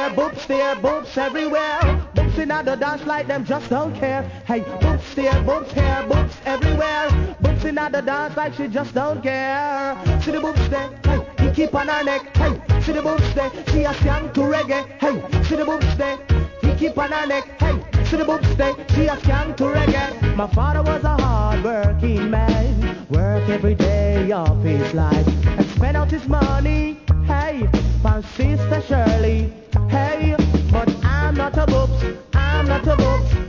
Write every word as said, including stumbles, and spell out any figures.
there, boobs there, boobs everywhere. Boobs in the dance like them just don't care. Hey, boobs there, boobs here, boobs everywhere. Boobs in the dance like she just don't care. See the boobs there, hey, he keep on her neck. Hey, see the boobs there, she a skank to reggae. Hey, see the boobs there, he keep on her neck. Hey, see the boobs there, she a skank to reggae. My father was a hard-working man, work every day of his life and spend out his money. Hey, for Sister Shirley. Hey, but I'm not a boobs, I'm not a boobs.